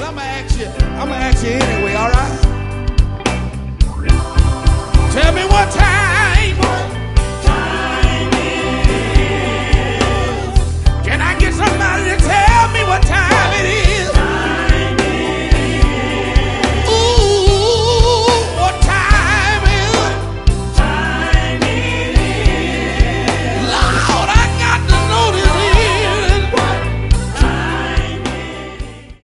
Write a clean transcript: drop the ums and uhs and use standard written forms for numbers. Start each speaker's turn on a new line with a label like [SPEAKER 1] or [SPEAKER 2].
[SPEAKER 1] I'm gonna ask you anyway, all right? Tell me what time